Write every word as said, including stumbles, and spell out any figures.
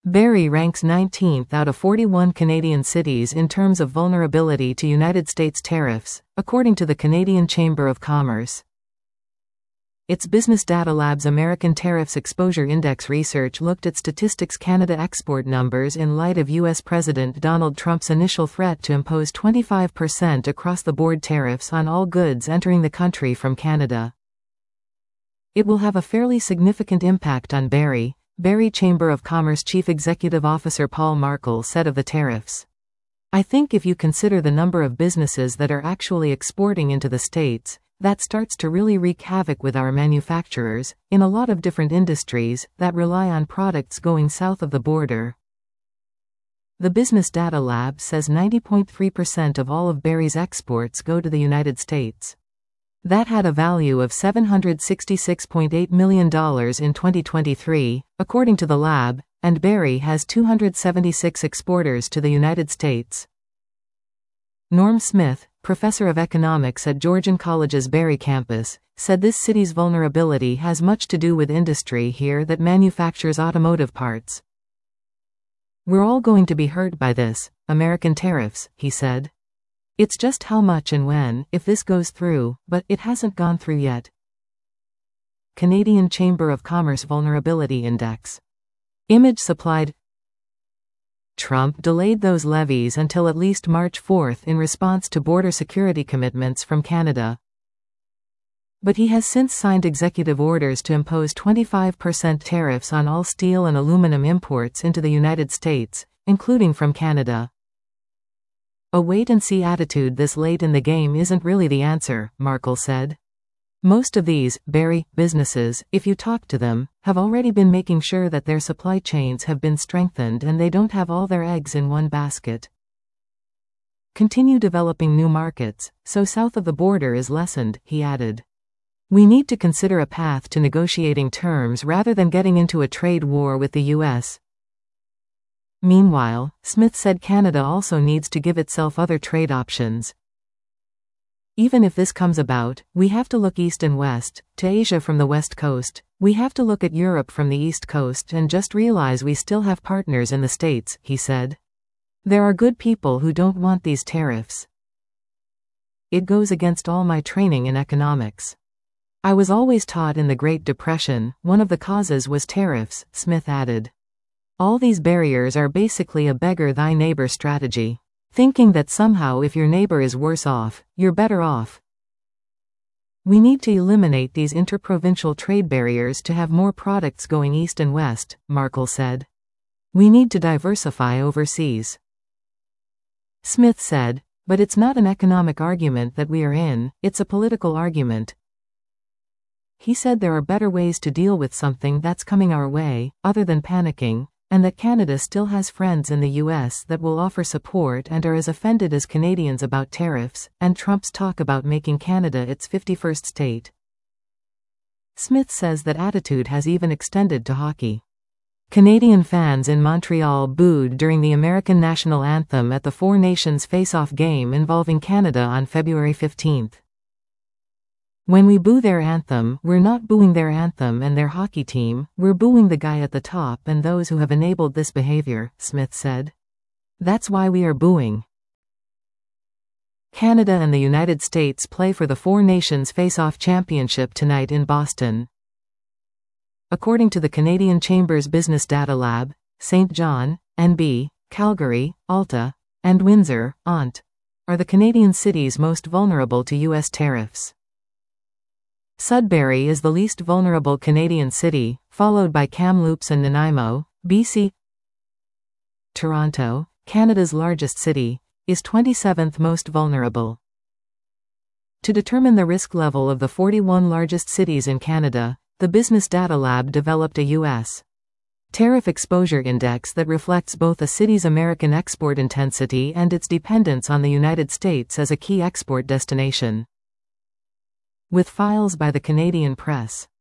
Barrie ranks nineteenth out of forty-one Canadian cities in terms of vulnerability to United States tariffs, according to the Canadian Chamber of Commerce. Its Business Data Lab's American Tariffs Exposure Index research looked at Statistics Canada export numbers in light of U S President Donald Trump's initial threat to impose twenty-five percent across-the-board tariffs on all goods entering the country from Canada. It will have a fairly significant impact on Barrie, Barrie Chamber of Commerce Chief Executive Officer Paul Markle said of the tariffs. I think if you consider the number of businesses that are actually exporting into the States, that starts to really wreak havoc with our manufacturers, in a lot of different industries, that rely on products going south of the border. The Business Data Lab says ninety point three percent of all of Barrie's exports go to the United States. That had a value of seven hundred sixty-six point eight million dollars in twenty twenty-three, according to the lab, and Barrie has two hundred seventy-six exporters to the United States. Norm Smith, professor of economics at Georgian College's Barrie campus, said this city's vulnerability has much to do with industry here that manufactures automotive parts. We're all going to be hurt by this, American tariffs, he said. It's just how much and when, if this goes through, but it hasn't gone through yet. Canadian Chamber of Commerce Vulnerability Index. Image supplied. Trump delayed those levies until at least March fourth in response to border security commitments from Canada. But he has since signed executive orders to impose twenty-five percent tariffs on all steel and aluminum imports into the United States, including from Canada. A wait-and-see attitude this late in the game isn't really the answer, Markle said. Most of these, Barrie, businesses, if you talk to them, have already been making sure that their supply chains have been strengthened and they don't have all their eggs in one basket. Continue developing new markets, so south of the border is lessened, he added. We need to consider a path to negotiating terms rather than getting into a trade war with the U S Meanwhile, Smith said Canada also needs to give itself other trade options. Even if this comes about, we have to look east and west, to Asia from the west coast, we have to look at Europe from the east coast and just realize we still have partners in the States, he said. There are good people who don't want these tariffs. It goes against all my training in economics. I was always taught in the Great Depression, one of the causes was tariffs, Smith added. All these barriers are basically a beggar thy neighbor strategy. Thinking that somehow if your neighbor is worse off, you're better off. We need to eliminate these interprovincial trade barriers to have more products going east and west, Markle said. We need to diversify overseas. Smith said, but it's not an economic argument that we are in, it's a political argument. He said there are better ways to deal with something that's coming our way, other than panicking, and that Canada still has friends in the U S that will offer support and are as offended as Canadians about tariffs, and Trump's talk about making Canada its fifty-first state. Smith says that attitude has even extended to hockey. Canadian fans in Montreal booed during the American national anthem at the Four Nations face-off game involving Canada on February fifteenth. When we boo their anthem, we're not booing their anthem and their hockey team, we're booing the guy at the top and those who have enabled this behavior, Smith said. That's why we are booing. Canada and the United States play for the Four Nations Face-Off Championship tonight in Boston. According to the Canadian Chamber's Business Data Lab, Saint John, N B, Calgary, Alta, and Windsor, Ont, are the Canadian cities most vulnerable to U S tariffs. Sudbury is the least vulnerable Canadian city, followed by Kamloops and Nanaimo, B C. Toronto, Canada's largest city, is twenty-seventh most vulnerable. To determine the risk level of the forty-one largest cities in Canada, the Business Data Lab developed a U S Tariff Exposure Index that reflects both a city's American export intensity and its dependence on the United States as a key export destination. With files by the Canadian Press.